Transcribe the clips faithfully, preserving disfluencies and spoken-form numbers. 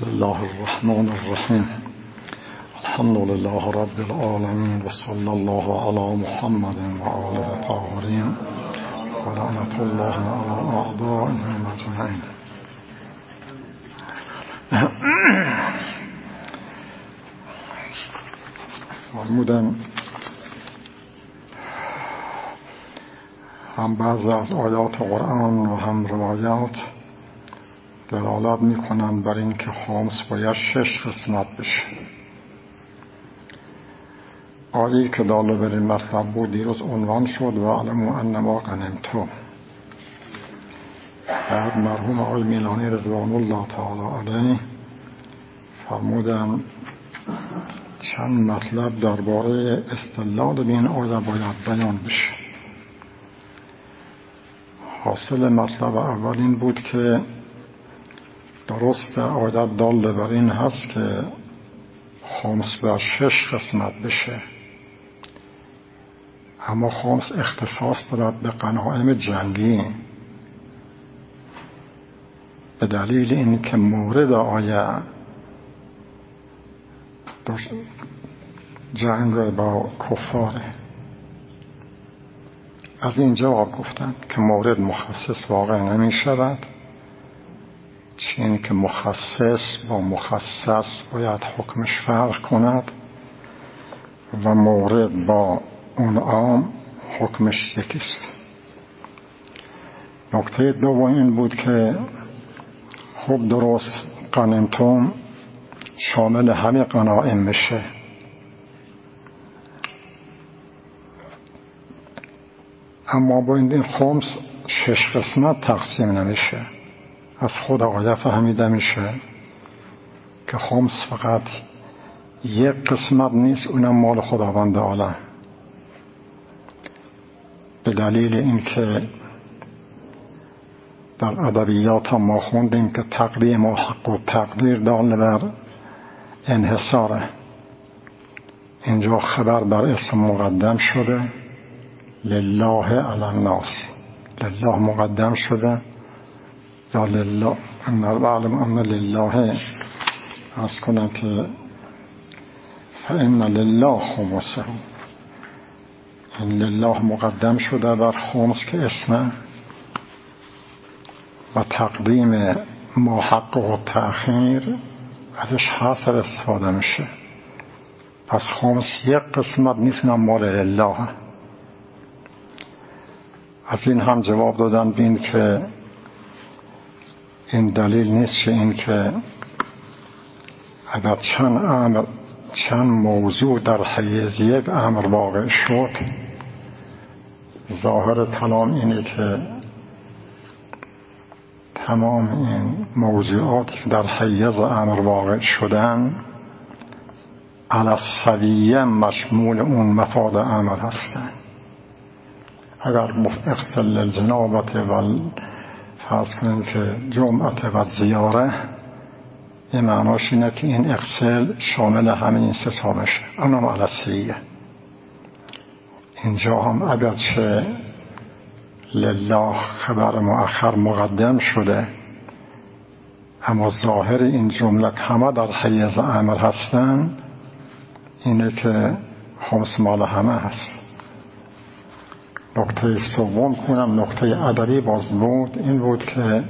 بسم الله الرحمن الرحیم. الحمد لله رب العالمین و صلی الله علی محمد و آله الطاهرین و لعنت الله علی اعدائهم اجمعین. فرمودن هم بعضی از آیات قرآن و هم روایات دلالت میکنند بر این که خمس باید شش قسمت بشه. آیه‌ای که داله بر این مطلب بود دیروز عنوان شد و علموا انما غنمتم. بعد مرحوم آقای میلانی رضوان الله تعالی علیه فرمودن چند مطلب درباره استدلال به این آیه باید بیان بشه. حاصل مطلب اول این بود که درست آیت داله بر این هست که خمس بر شش قسمت بشه، اما خمس اختصاص دارد به غنایم جنگی به دلیل این که مورد آیه جنگ با کفاره. از این جواب گفتند که مورد مخصص واقع نمی شود، چین که مخصص با مخصص باید حکمش فرق کند و مورد با اون عام حکمش یکیست. نکته دوم این بود که خب درست غنیمتم شامل همه غنایم میشه، اما با این خمس شش قسمت تقسیم نمیشه. از خود آیه فهمیده میشه که خمس فقط یک قسمت نیست، اونم مال خداوند عالم، به دلیل اینکه در ادبیات ما خوندیم که تقدیم و حق و تقدیر دال بر انحصاره. اینجا خبر بر اسم مقدم شده، لله علی الناس، لله مقدم شده یا لله ان العلم ان لله. عرض کنم که فان لله خمسه، این لله مقدم شده بر خمس که اسمه و تقدیم ما حق و تأخیر ازش حاصل استفاده میشه. پس خمس یک قسمت نیست، مال لله. از این هم جواب دادن بین که این دلیل نیست که این که اگر چند امر چند موضوع در حیز یک امر واقع شد، ظاهر کلام اینه که تمام این موضوعاتی که در حیز امر واقع شدن علی السویه مشمول اون مفاد امر هستن. اگر اغسل الجنابه و فرض کنیم که جمعه و زیاره، این معناش اینه که این اغسل شامل همه این سه تا میشه، اونم علی السویه. اینجا هم اگرچه لله خبر مؤخر مقدم شده، اما ظاهر این جمله همه در حیز امر هستن، اینه که خمس مال همه هست. نکته سوم کنم، نکته ادبی باز بود، این بود که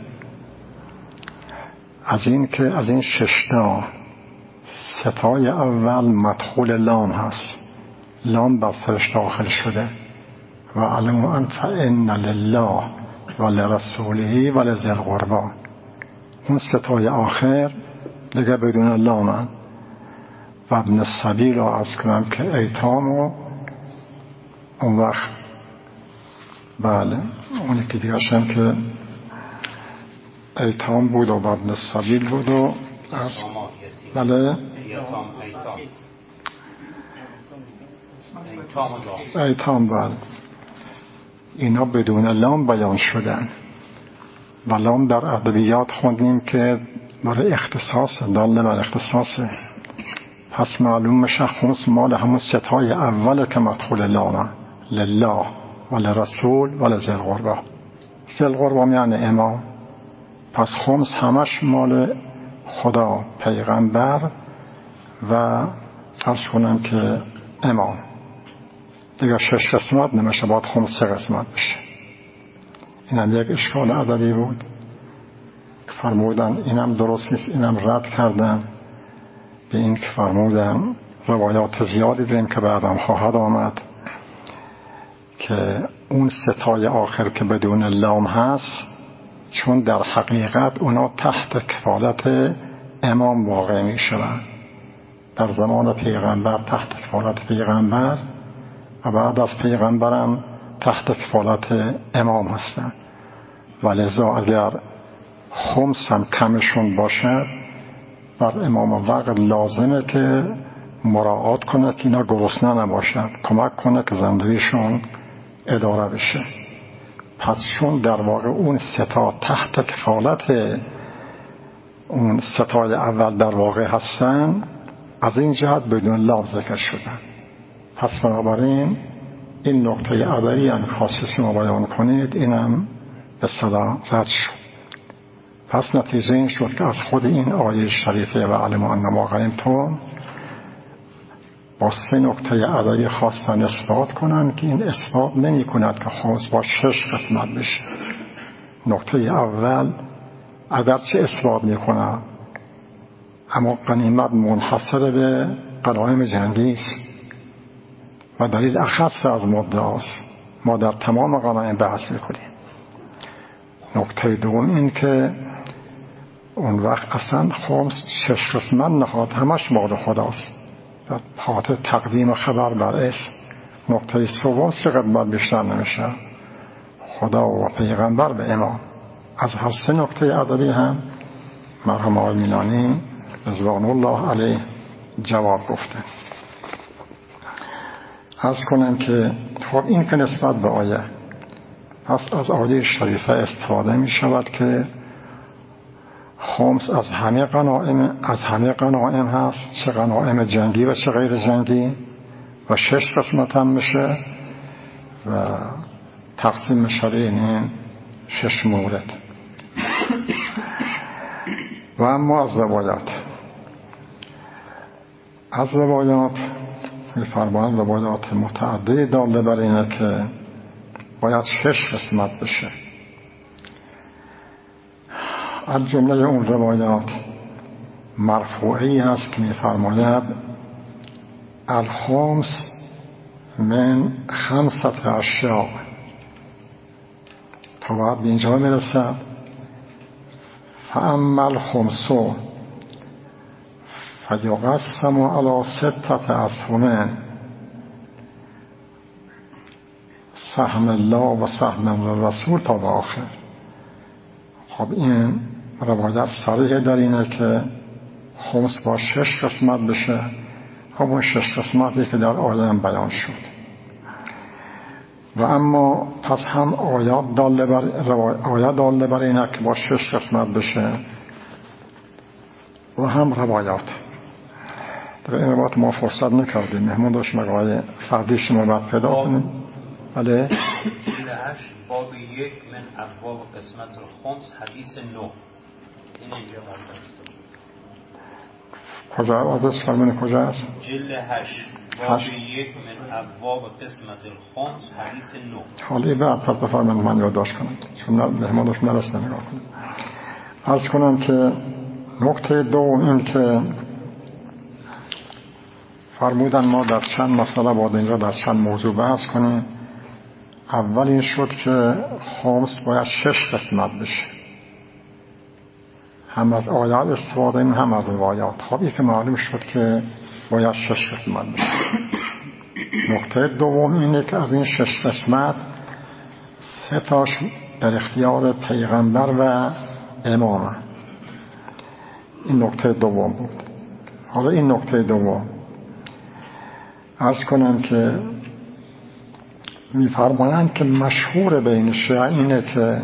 از این که از این ششتا ستای اول مدخول لام هست، لام بر سرش داخل شده و علموا ان فان لله و لرسوله و لذی القربی. اون ستای آخر دیگه بدون لام و ابن السبیل را عرض کنم که ایتام و اون وقت بله اونی که دیگه شم که ایتام بود و ابن السبیل بود و بله ایتام بله اینا بدون لام بیان شدن و لام در ادبیات خوندیم که برای اختصاص داله بر اختصاصه. پس معلوم میشه خمس مال همون ستای اوله که مدخول لامه، لله و لرسول و لذی القربی. ذی القربی یعنی امام. پس خمس همش مال خدا، پیغمبر و عرض کنم که امام. دیگه شش قسمت نمیشه، باید خمس سه قسمت بشه. اینم یک اشکال ادبی بود که فرمودن اینم درست نیست، اینم رد کردن. به این که فرمودن روایات زیادی داریم که بعدم خواهد آمد که اون ستای آخر که بدون لام هست، چون در حقیقت اونا تحت کفالت امام واقع می شوند. در زمان پیغمبر تحت کفالت پیغمبر و بعد از پیغمبرم تحت کفالت امام هستند. ولذا اگر خمس هم کمشون باشد، بر امام وقت لازمه که مراعات کنه که اینا گرسنه نباشد، کمک کنه که زندگیشون اداره بشه. پس چون در واقع اون ستا تحت کفالت اون ستای اول در واقع هستن، از این جهت بدون لام ذکر شدن. پس بنابراین این نکته ادبی هم خاصی شما بیان کنید، اینم به صلاح رد شد. پس نتیجه این شد که از خود این آیه شریفه و علم انما غنیمتم با سه نکته ادبی خواستن اثبات کنند که این اثبات نمی کند که خمس با شش قسمت بشه. نکته اول اگرچه اثبات می کند، اما غنیمت منحصر به غنایم جنگی است و دلیل اخص از مدعاست. ما در تمام غنایم بحث میکنیم. نکته دوم این که اون وقت اصلا خمس شش قسمت نهاد، همش مال خداست، خاطر تقدیم خبر بر اسم. نکته سوم سه قسمت بیشتر نمیشه، خدا و پیغمبر به امام. از هر سه نکته ادبی هم مرحوم آقای مینانی رضوان الله علیه جواب گفته. عرض کنم که خب این که نسبت به آیه، پس از آیه شریفه استفاده می شود که خمس از همه غنایم از همه غنایم هست، چه غنایم جنگی و چه غیر جنگی، و شش قسمت هم میشه و تقسیم میشه این شش مورد. و اما از روایات از روایات می‌فرمایند روایات متعددی داله بر اینه که باید شش قسمت بشه. از جمله اون روایات مرفوعی هست که می‌فرماید الخمس من خمسة اشیاء، تا بعد به اینجا میرسد فاما الخمس فیقسم علی ستة اسهم، سهم الله و سهم الرسول تا به آخر. خب این روایت صریح در اینه که خمس با شش قسمت بشه، همون شش قسمتی که در آیه هم بیان شد. و اما پس هم آیات داله بر آیات داله بر اینه که با شش قسمت بشه و هم روایات. در این روایت ما فرصت نکردیم، مهمون داشت مقای فردی شما باید پیدا کنیم. بله باب یک من ابواب قسمت الخمس حدیث نه. این اینجا مورد کجا آدرس فرمونه کجا است؟ جلد هشت باب یک من ابواب قسمت الخمس حدیث نه. حالی بعد پس بفرمایید من یادداشت کنم چون مهمان داشت نرسته نگاه کنم. عرض کنم که نکته دوم این که فرمودن ما در چند مسئله باید اینجا در چند موضوع بحث کنیم. اول این شد که خمس باید شش قسمت بشه، هم از آیات استفاده این هم از روایات. خب این که معلوم شد که باید شش قسمت بشه. نکته دوم اینه که از این شش قسمت سه تاش در اختیار پیغمبر و امامه. این نکته دوم بود. حالا این نکته دوم عرض کنم که می‌فرمایند که مشهور بین شیعه اینه که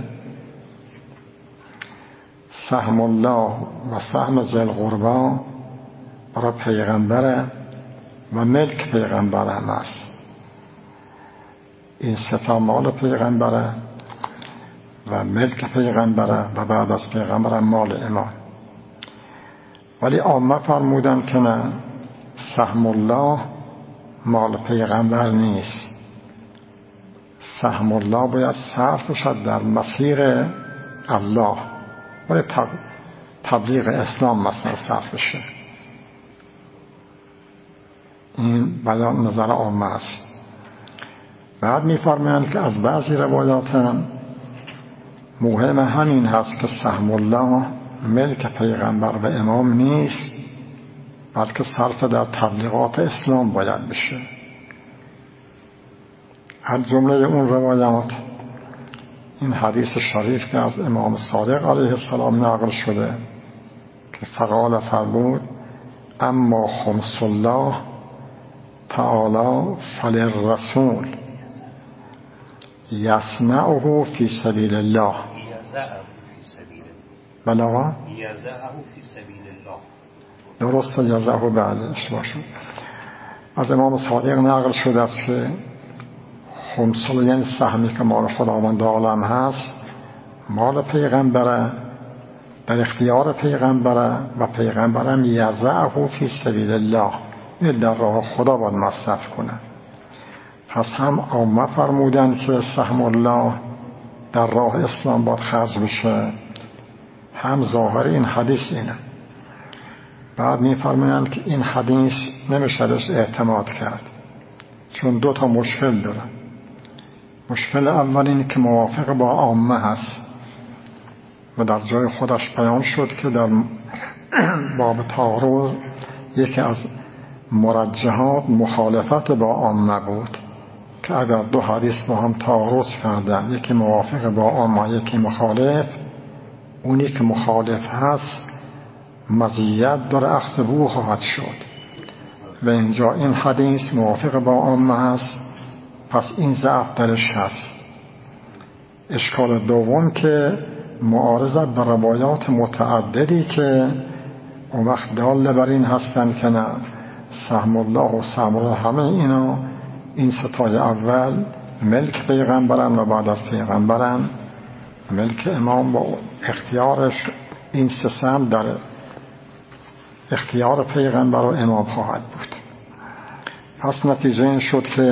سهم الله و سهم ذی القربی برای پیغمبر و ملک پیغمبر هم است. این ستا مال پیغمبره و ملک پیغمبره و بعد از پیغمبر مال امام. ولی عامه فرمودن که نه، سهم الله مال پیغمبر نیست، سهم الله باید صرف بشد در مسیر الله، باید تبلیغ اسلام مثلا صرف بشه. این بیان نظر عامه است. بعد می‌فرمایند که از بعضی روایات مهم همین هست که سهم الله ملک پیغمبر و امام نیست، بلکه صرف در تبلیغات اسلام باید بشه. از جمله اون روایات این حدیث شریف که از امام صادق علیه السلام نقل شده که فقال فرمود اما خمس الله تعالی فللرسول یصنعه فی سبیل الله. بلا درست یزعه بعد اشتباه شد. از امام صادق نقل شده است که خمس الله یعنی سهمی که مال خداوند عالم هست مال پیغمبره، در اختیار پیغمبره و پیغمبرم یزعه فی سبیل الله، در راه خدا باید مصرف کنه. پس هم عامه فرمودن که سهم الله در راه اسلام باید خرج بشه، هم ظاهر این حدیث اینه. بعد می فرمایند که این حدیث نمیشه بهش اعتماد کرد، چون دو تا مشکل داره. مشکل اول این که موافق با عامه هست و در جای خودش بیان شد که در باب تعارض یکی از مرجحات مخالفت با عامه بود که اگر دو حدیث با هم تعارض کردن، یکی موافق با عامه یکی مخالف، اونی که مخالف هست مزیت داره اخذ بو خواهد شد و اینجا این حدیث موافق با عامه هست، پس این ضعف درش هست. اشکال دوم که معارضت به روایات متعددی که اون وقت دال بر این هستن که نه، سهم الله و سهم الله همه اینا این ستای اول ملک پیغمبرن و بعد از پیغمبرن ملک امام با اختیارش این سه سهم در اختیار پیغمبر و امام خواهد بود. پس نتیجه این شد که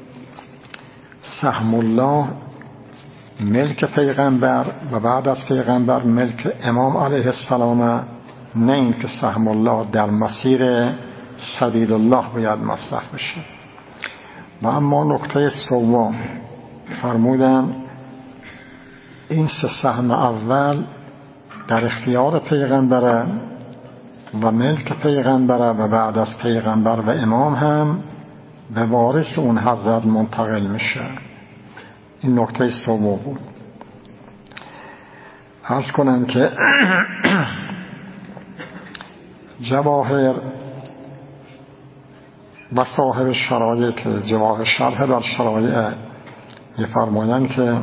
سهم الله ملک پیغمبر و بعد از پیغمبر ملک امام علیه السلام، نه این که سهم الله در مسیر سبیل الله باید مصرف بشه. و اما نکته سوم فرمودن این سه سهم اول در اختیار پیغمبره و ملک پیغمبره و بعد از پیغمبر و امام هم به وارث اون حضرت منتقل میشه. این نکته سوم بود. عرض کنم که جواهر و صاحب شرایط که جواهر شرح در شرایط می‌فرمایند که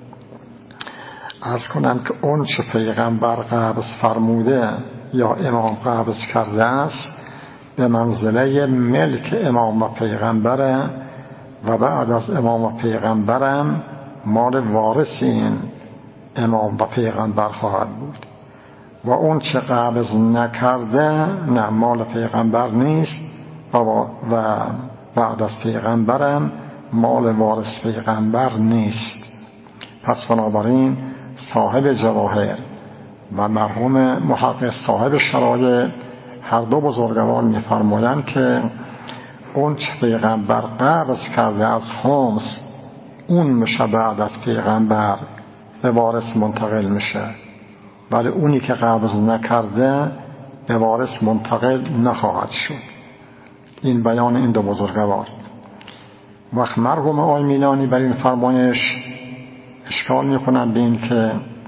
عرض کنم که اون چه پیغمبر قبض فرموده یا امام قبض کرده است به منزله ملک امام و پیغمبره و بعد از امام و پیغمبرم مال وارث این امام و پیغمبر خواهد بود و اون چه قبض نکرده نه مال پیغمبر نیست و بعد از پیغمبرم مال وارث پیغمبر نیست. پس بنابراین صاحب جواهر و مرحوم محقق صاحب شرایط هر دو بزرگوار می‌فرمایند که اون چه پیغمبر قبض کرده از خمس اون میشه بعد از پیغمبر به وارث منتقل میشه، ولی اونی که قبض نکرده به وارث منتقل نخواهد شد. این بیان این دو بزرگوار. وقت مرحوم آقای میلانی بر این فرمایش اشکال میکنند به این که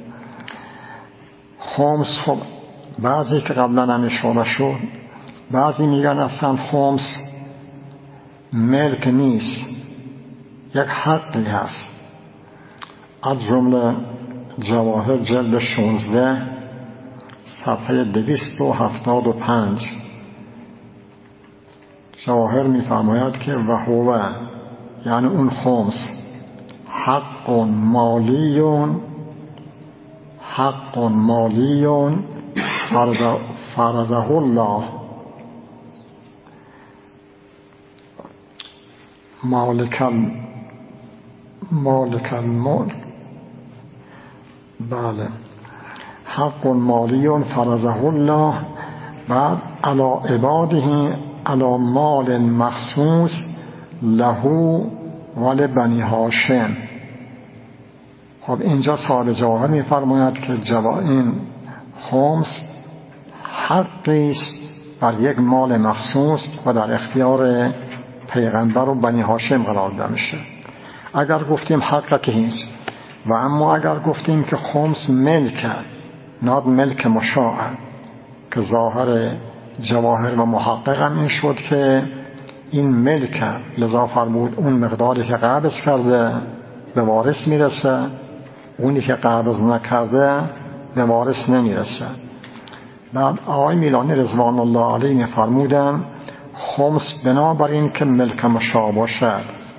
خمس، خب بعضی که قبلا هم اشاره شد، بعضی میگن اصلا خمس ملک نیست، یک حقی هست. از جمله جواهر جلد شانزده صفحه دویست و هفتاد و پنج جواهر می‌فرماید که و هو یعنی اون خمس حق مالیون حق مالیون فرضه الله مالک مالک الملک، بله، حق مالی فرضه الله، بعد علی عباده علی مال مخصوص له ولبنی هاشم. خب اینجا صاحب جواهر می‌فرماید که جوا این خمس حقی است بر یک مال مخصوص و در اختیار پیغمبر و بنی هاشم قرار داده میشه. اگر گفتیم حق که هیچ، و اما اگر گفتیم که خمس ملک، نه ملک مشاع، که ظاهر جواهر و محقق هم این شد که این ملک، لذا فرمود اون مقداری که قبض کرده به وارث میرسه، اونی که قبض نکرده به وارث نمیرسه. بعد آقای میلانی رضوان الله علیه میفرمودن خمس بنابراین که ملک مشاع باشد،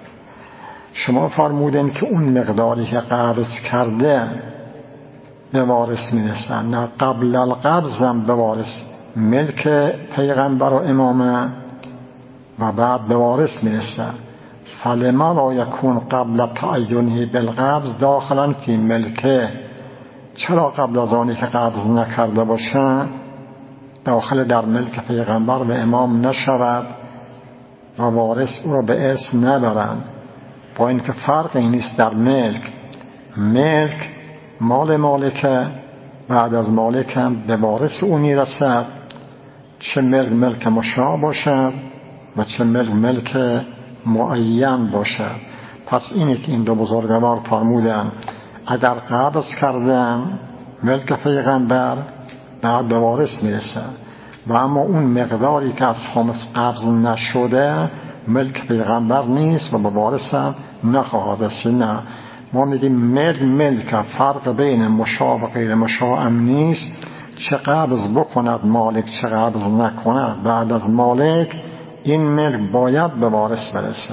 شما فرمودن که اون مقداری که قبض کرده به وارث میرسه، نه قبل القبض هم به وارث، ملک پیغمبر و امامه و بعد به وارث میرسه. فلما لا یکون قبل تعینه بالقبض داخلا فی ملکه، چرا قبل از آنی که قبض نکرده باشه داخل در ملک پیغمبر و امام نشود و وارث او را به ارث نبرند؟ با اینکه فرقی نیست در ملک. ملک مال مالکه، بعد از مالک هم به وارث او میرسد، چه ملک ملک مشاع باشد و چه ملک ملک معین باشد. پس اینی که این دو بزرگوار فرمودن اگر قبض کردن ملک پیغمبر بعد به وارث میرسه، و اما اون مقداری که از خمس قبض نشده ملک پیغمبر نیست و به وارث هم نخواهد رسید. نه، ما میگیم ملک ملک، فرق بین مشاع و غیر مشاع هم نیست. چه قبض بکند مالک چه قبض نکند، بعد از مالک این ملک باید به وارث برسه.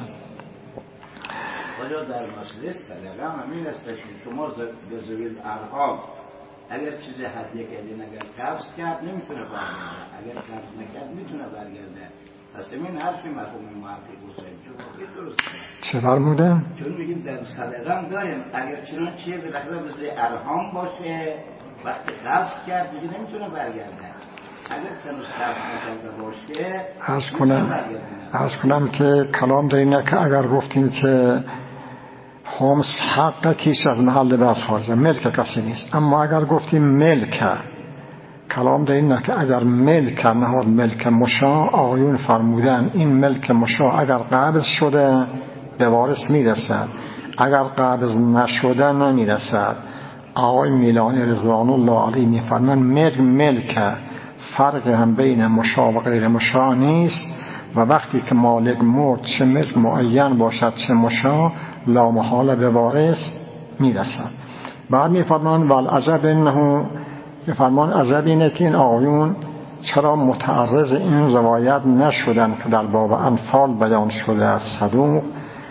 ولی در مسئله صدقه همین است که شما به ذویل ارحام اگر چیزی هدیه کردین اگر قبض کرد نمیتونه برگرده، اگر قبض نکرد میتونه برگرده. پس این حرفی مفهوم محقق حسین چون درسته. چه فرمودن؟ چون میگیم در صدقه هم داریم اگر چنانچه بالاخره به ذویل ارحام باشه وقتی قبض کرد دیگه نمیتونه برگرده. اگر تنوز قبض نکرده باشه عرض کنم عرض کنم که کلام در اینه که اگر گفتیم که خمس حق کیش از محل بحث خارجه، ملک کسی نیست. اما اگر گفتیم ملک، کلام در اینه که اگر ملک نهاد ملک مشاع، آقایون فرمودن این ملک مشاع اگر قبض شده به وارث میرسد، اگر قبض نشده نمیرسد. آقای میلانی رضوان الله علیه میفرمان ملک ملک، فرق هم بین مشاع و غیر مشاع نیست، و وقتی که مالک مرد چه ملک معین باشد چه مشاع لا محاله به وارث میرسد. بعد میفرمان والعجب انه، میفرمان عجب اینه که این آقایون چرا متعرض این روایت نشدن که در باب انفال بیان شده از صدوق.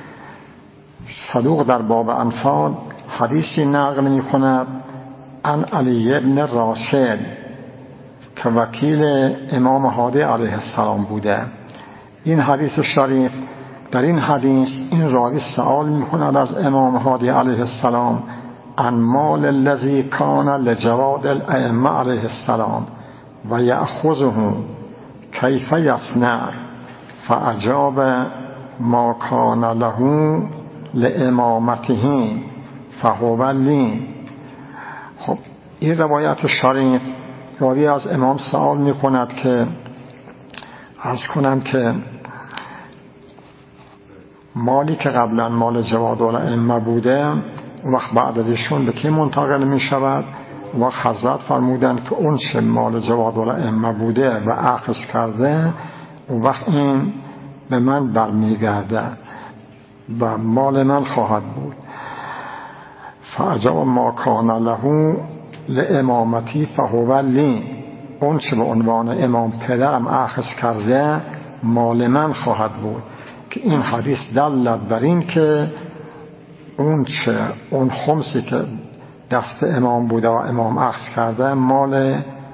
صدوق در باب انفال حدیثی نقل می کند عن علی ابن راشد که وکیل امام هادی علیه السلام بوده. این حدیث شریف، در این حدیث این راوی سوال می کند از امام هادی علیه السلام عن مال الذی کان لجواد الائمه علیه السلام و یأخذه کیف یصنع، فاجاب ما کان له لامامته فهو لی. خب این روایت شریف راوی از امام سوال می کند که عرض کنم که مالی که قبلا مال جواد الائمه بوده وقت بعد ازشون به کی منتقل می شود؟ وقت حضرت فرمودن که اون چه مال جواد الائمه بوده و اخذ کرده اون وقت این به من برمیگرده و مال من خواهد بود. فاجاب ما کان له لامامتی فهو لی، اون چه به عنوان امام پدرم اخذ کرده مال من خواهد بود. که این حدیث دلت بر این که اون چه اون خمسی که دست امام بوده و امام اخذ کرده مال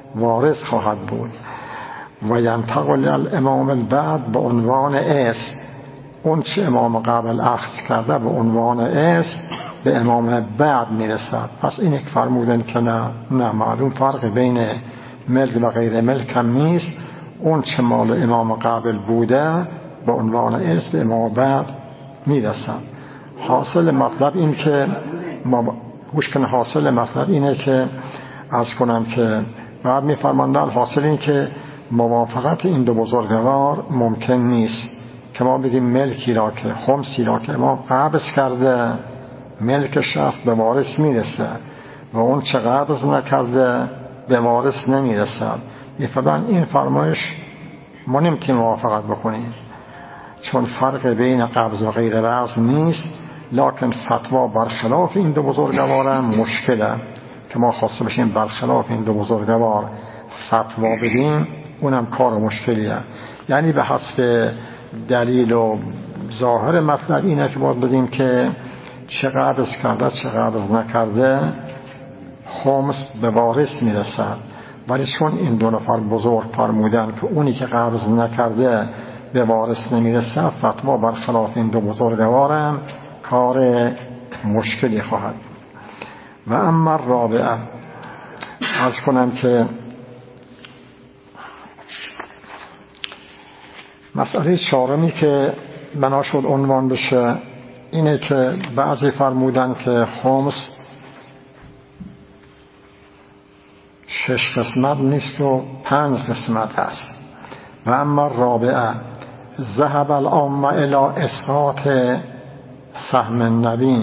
وارث خواهد بود. و ینتقل الامام البعد به عنوان اس، اون چه امام قبل اخذ کرده به عنوان اس به امام بعد میرسد. پس این یک فرمودن که نه نه معلوم فرق بین ملک و غیر ملک هم نیست. اون چه مال امام قبل بوده به عنوان اس به امام بعد میرسد. حاصل مطلب این که ما گوش کن، حاصل مطلب اینه که عرض کنم که بعد میفرماندن حاصل این که موافقت این دو بزرگوار ممکن نیست که ما بگیم ملکی را که خمسی را که امام قبض کرده ملکش است به وارث میرسه و اون چه قبض نکرده به وارث نمیرسد. میفرمان این فرمایش ما نمیتونیم موافقت بکنیم چون فرق بین قبض و غیر قبض نیست، لکن فتوا برخلاف این دو بزرگوار مشکله که ما خواسته بشیم برخلاف این دو بزرگوار فتوا بدیم، اونم کار مشکلیه. یعنی به حسب دلیل و ظاهر مطلب اینه که باید بدیم که چه قبض کرده چه قبض نکرده خمس به وارث میرسد، ولی چون این دو نفر بزرگ فرمودن که اونی که قبض نکرده به وارث نمیرسد، فتوا برخلاف این دو بزرگوارم کار مشکلی خواهد. و اما رابعه، عرض کنم که مسئله چهارمی که بنا شد عنوان بشه اینه که بعضی فرمودن که خمس شش قسمت نیست و پنج قسمت است. و اما رابعه ذهب العامه الی اسقاط سهم النبی،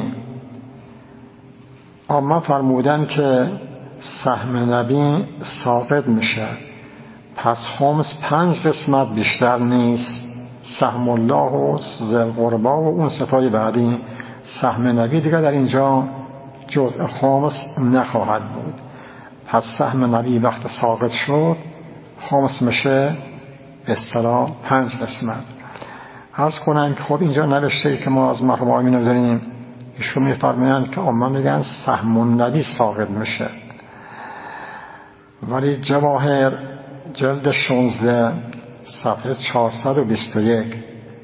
عامه فرمودن که سهم نبی ساقط میشه، پس خمس پنج قسمت بیشتر نیست. سهم الله و ذی القربی و اون ستای بعدی سهم نبی دیگه در اینجا جزء خمس نخواهد بود. پس سهم نبی وقت ساقط شد خمس میشه به اصطلاح پنج قسمت. عرض کنم که خب اینجا نوشته که ما از مرحوم آمین داریم، ایشون میفرمایند که عامه میگن سهم النبی ساقط میشه، ولی جواهر جلد شانزده صفحه چهارصد و بیست و یک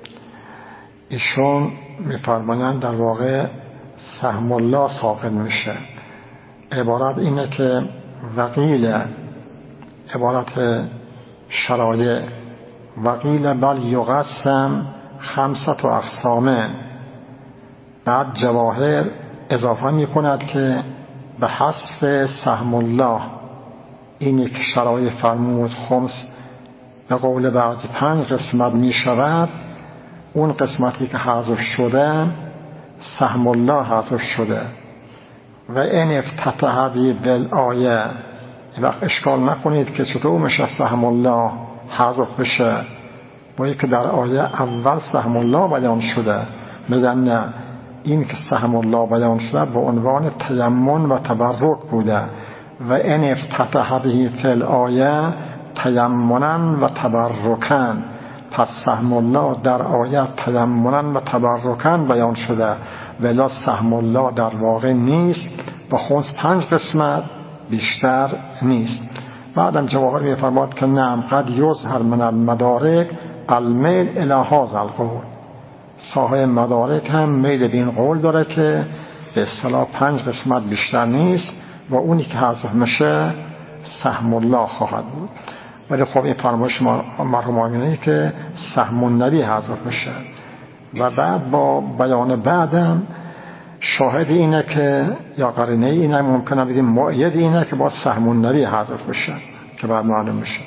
ایشون میفرمایند در واقع سهم الله ساقط میشه. عبارت اینه که وقیل عبارت شرایع وقیل بل یقسم خمسة اقسامه، بعد جواهر اضافه می کند که به حذف سهم الله، اینی که شرایع فرمود خمس به قول بعضی پنج قسمت می شود، اون قسمتی که حذف شده سهم الله حذف شده. و این افتتح بی بالآیه، وقت اشکال نکنید که چطور میشه سهم الله حذف بشه باید که در آیه اول سهم الله بیان شده. میگن نه، این که سهم الله بیان شده به عنوان تیمن و تبرک بوده و این افتتح به فی الآیه تیمنا و تبرکا، پس سهم الله در آیه تیمنا و تبرکا بیان شده ولی سهم الله در واقع نیست و خمس پنج قسمت بیشتر نیست. بعدم جواهر میفرماد که نعم قد یظهر من المدارک المیل الی هذا القول، صاحب مدارک هم میل به این قول داره که به اصطلاح پنج قسمت بیشتر نیست و اونی که حذف میشه سهم الله خواهد بود. ولی خب این فرمایش مرحوم آمینه که سهم النبی حذف میشه. و بعد با بیان بعدم شاهد اینه که یا قرینه اینه ممکنه بگیم مؤید اینه که با سهم النبی حذف بشه که بعد معلوم میشه.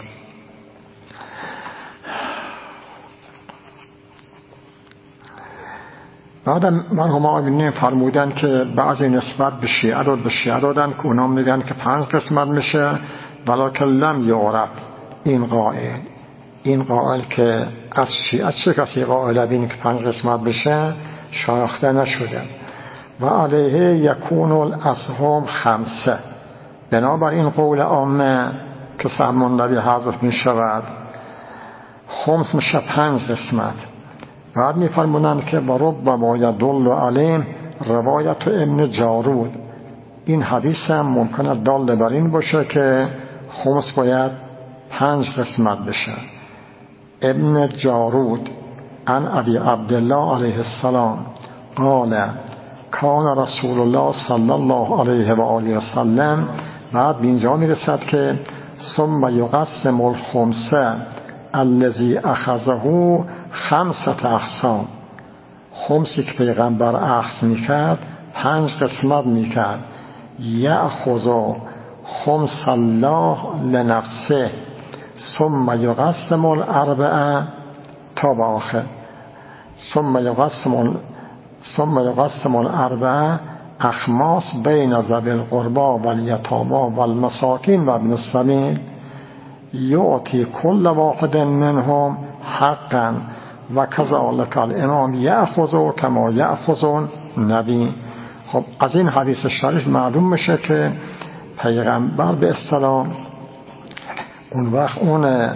بعدم مرحوم آمینه فرمودن که بعضی نسبت به شیعه داد به شیعه دادن که اونا میگن که پنج قسمت میشه، ولکن لم یعرف این قائل، این قائل که از شیعه چه کسی قائل بین که پنج قسمت بشه شناخته نشده. و علیه یکون الاسهم خمسه، بنابر این قول عامه که سهم النبی حذف می شود خمس میشه پنج قسمت. بعد می فرمونند که برب و باید دل علیم روایت ابن جارود، این حدیث هم ممکنه دال بر این باشه که خمس باید پنج قسمت بشه. ابن جارود عن ابی عبدالله علیه السلام قال کان رسول الله صلی الله علیه و آله و سلم، بعد به اینجا میرسد که ثم یقسم الخمسه الذی اخذه خمسة اقسام، خمسی که پیغمبر اخذ میکرد پنج قسمت میکرد. یأخذ خمس الله لنفسه ثم یقسم الاربعه تا به آخر. ثم یقسم ثم یقسم الاربعه اخماس بین ذوی القربى والیتامی والمساکین و ابن السبیل یعطی کل واحد منهم حقا و کذالک الامام یأخذ کما یأخذ النبی. خب از این حدیث شریف معلوم میشه که پیغمبر به اصطلاح اون وقت اون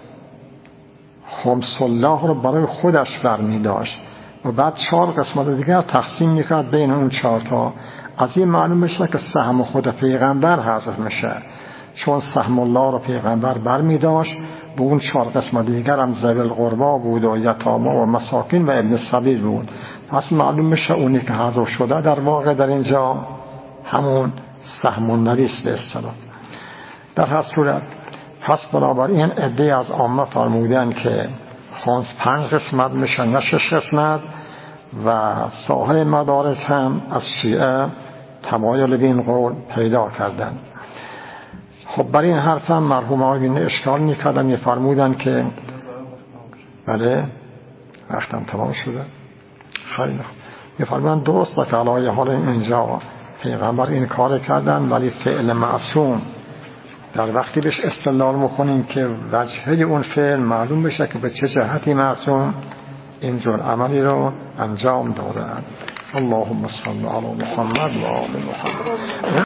خمس الله رو برای خودش برمی داشت و بعد چهار قسمت دیگر تقسیم میکرد بین اون چهار تا. از این معلوم میشه که سهم خود پیغمبر حذف میشه، چون سهم الله رو پیغمبر برمی داشت، به اون چهار قسمت دیگر هم ذوی القربی بود و یتامی و مساکین و ابن السبیل بود. پس معلوم میشه اونی که حذف شده در واقع در اینجا همون سهم النبی است به اصطلاح. در هر صورت پس بنابراین عده از عامه فرمودن که خمس پنج قسمت میشه نه شش قسمت، و صاحب مدارک هم از شیعه تمایل به این قول پیدا کردن. خب برای این حرف هم مرحوم آقایون اشکال میکردن، میفرمودن که بله وقتم تمام شده. خیلی میفرمودن درسته که علیه حال اینجا پیغمبر این کار کردن، ولی فعل معصوم در وقتی بهش استدلال میکنیم که وجهه اون فعل معلوم بشه که به چه جهتی معصوم اینجور عملی رو انجام دادن. اللهم صل علی محمد و آل محمد.